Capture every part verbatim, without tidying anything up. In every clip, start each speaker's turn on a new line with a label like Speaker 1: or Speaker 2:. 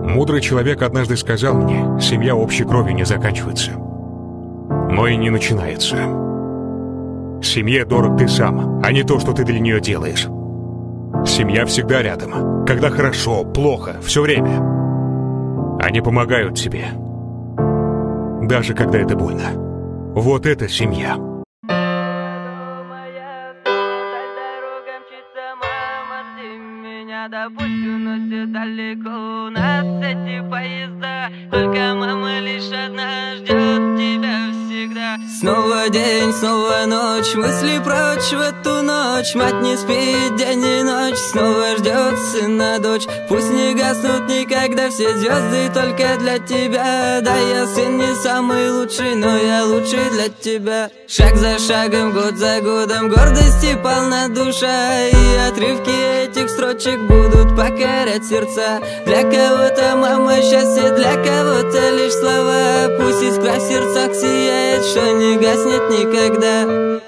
Speaker 1: Мудрый человек однажды сказал мне: семья общей крови не заканчивается, но и не начинается. Семье дорог ты сам, а не то, что ты для нее делаешь. Семья всегда рядом, когда хорошо, плохо, все время. Они помогают тебе, даже когда это больно. Вот это семья.
Speaker 2: Да пусть уносит далеко нас эти поезда, только мама лишь одна ждет тебя всегда. Снова день, снова ночь, мысли прочь в эту ночь. Мать не спит день и ночь, снова ждет сына дочь. Пусть не гаснут никогда все звезды только для тебя. Да, я сын не самый лучший, но я лучший для тебя. Шаг за шагом, год за годом, гордости полна душа, и отрывки этих строчек будут покорять сердца. Для кого-то мама счастье, для кого-то лишь слова. Пусть искра в сердцах сияет, что не гаснет никогда.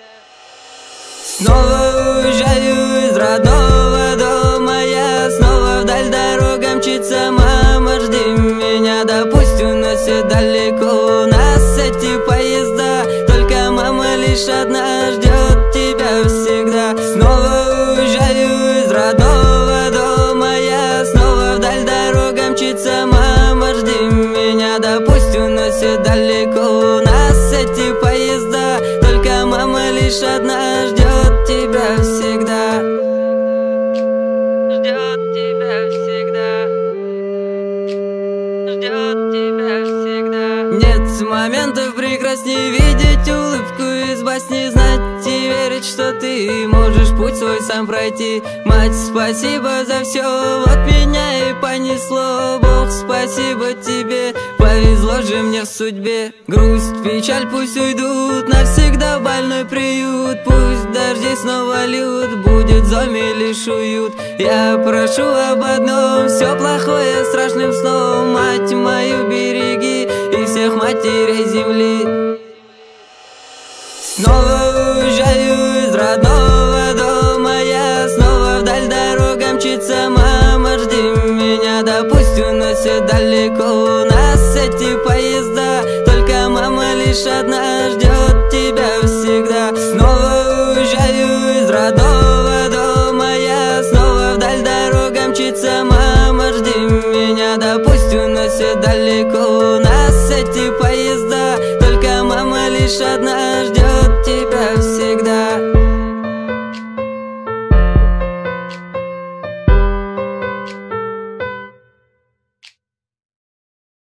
Speaker 2: Снова уезжаю из родного дома я, снова вдаль дорога мчится мама, жди меня. Да пусть уносит далеко нас эти поезда, только мама лишь одна ждет тебя всегда. Снова уезжаю из родного дома я, снова вдаль дорога мчится мама, жди меня. Да пусть уносит далеко нас эти поезда, только мама лишь одна ждет тебя всегда. Ждет тебя всегда. Ждет тебя всегда. Нет моментов прекрасней видеть улыбку из басни, знать и верить, что ты можешь путь свой сам пройти. Мать, спасибо за все, вот меня и понесло. Бог, спасибо тебе, повезло же мне в судьбе. Грусть, печаль пусть уйдут навсегда в больной приют. Пусть дожди снова льют, будет зоме лишь уют. Я прошу об одном, все плохое страшным сном. Мать мою береги и всех матерей земли. Снова уезжаю из родного дома я, снова вдаль дорога мчится мама, жди меня. Да пусть уносит далеко нас эти поезда, только мама лишь одна ждет тебя всегда. Снова уезжаю из родного дома я, снова вдаль дорога мчится мама, жди меня. Да пусть уносит далеко нас эти поезда, только мама лишь одна